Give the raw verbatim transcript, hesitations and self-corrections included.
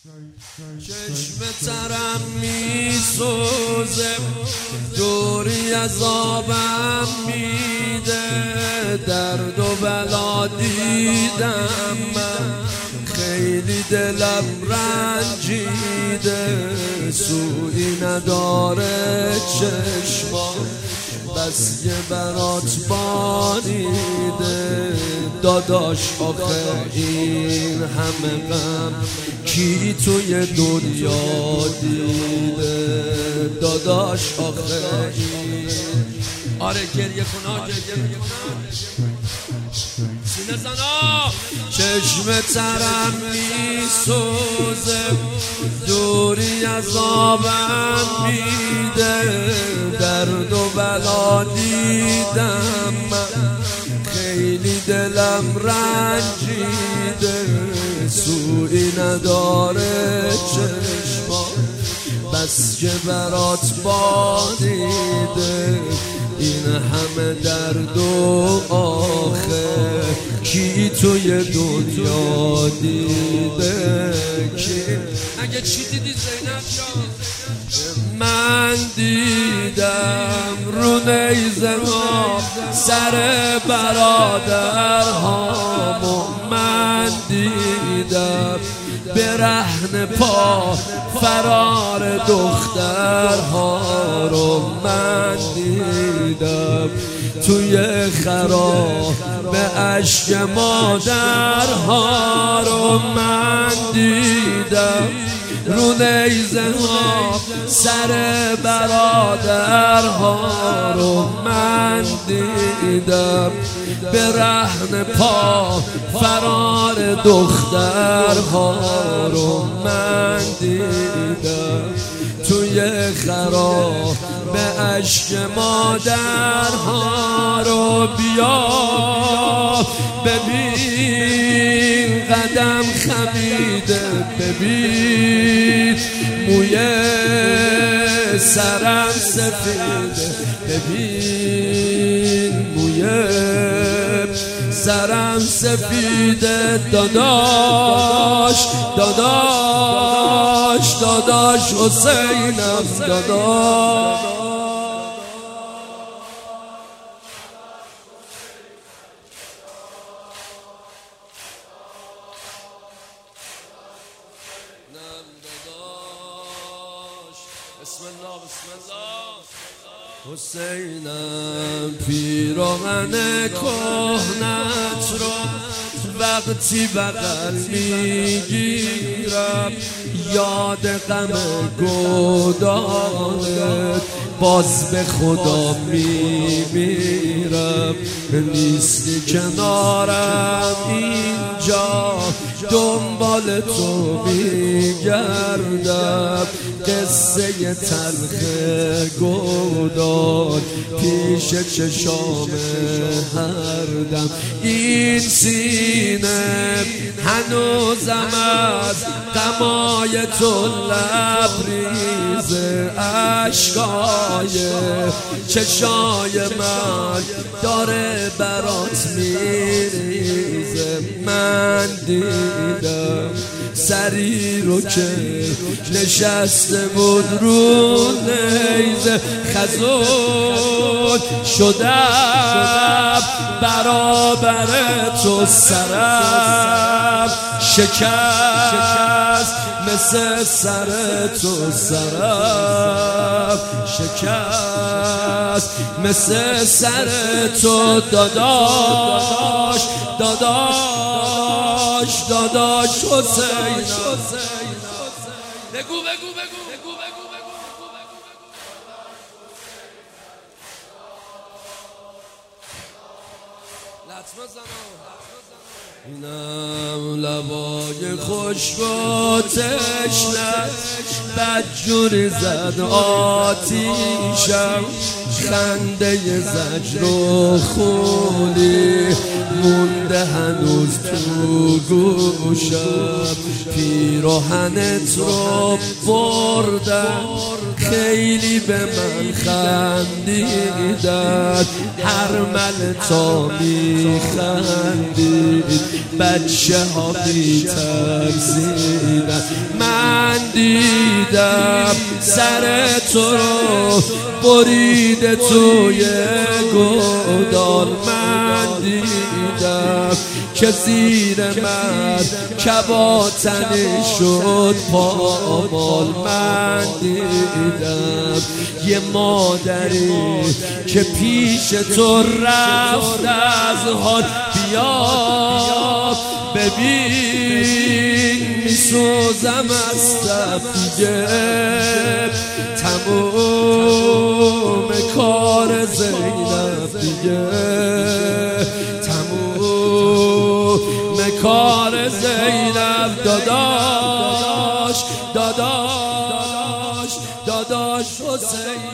چشم ترم می سوزه، دوری از آبم میده، درد و بلا دیدم من، خیلی دلم رنجیده، سویی نداره چشمام، بس یه برات بانیده. داداش آخه این همه غم کی توی دنیا دیده؟ داداش آخه این آره گریه کن آره گریه کن سینه زنا. چشم ترم می سوزه، دوری از آبم میده، درد و بلا دیدم من، خیلی دلم رنجیده، سویی نداره چشمام، بس که برات بانیده. این همه درد و آخه کی توی دنیا دیده؟ کی اگه چی دیدی زینب جان؟ من دیدم رو نیزه ها سر برادرهامو، من دیدم برهن پا فرار دخترها رو، من دیدم توی خراب به اشک مادرها رو، من دیدم رو نیزه ها سر برادرها رو، من دیدم برهن پا فرار دخترها رو، من دیدم توی خراب به اشک مادرها رو. بیا ببین قدم خمیده، ببین موی سرم سفیده، ببین موی سرم سفیده. داداش داداش داداش حسینم داداش. بسم الله بسم الله. حسینم پیراهن کهنت رو وقتی بغل میگیرم، یاد غم گدازت باز به خدا میمیرم. نیستی کنارم اینجا، دنبال تو میگردم، قصه تلخ گودال پیش چشام هر دم. این سینه هنوزم از غمای تو لبریز، اشکای چشای من داره برات میریزه. من دیدم سری رو که نشسته بود رو نیزه، خزون شدم برابر تو، سرم شکست مثل سر تو، سرم شکست مثل سر تو. داداش داداش داداش حسین، بگو بگو بگو بگو بگو بگو. لطمه زنم اینم لبای خوش و تشنه، بدجوری زد آتیشم، خنده زجر و خونی مونده هنوز تو گوشم. پیراهنت رو بردن خیلی به من خندیدن، هر مل تا میخندید بچه ها میترسیدن. من دیدم سر تو رو بریده توی گودال، من دیدم که زیر من کباتنی شد پامال. من دیدم یه مادری که پیش تو رفت از حال. بیا ببین میسوزم از تب دیگه، تموم کار زینب دیگه، تموم کار زینب. داداش داداش داداش حسین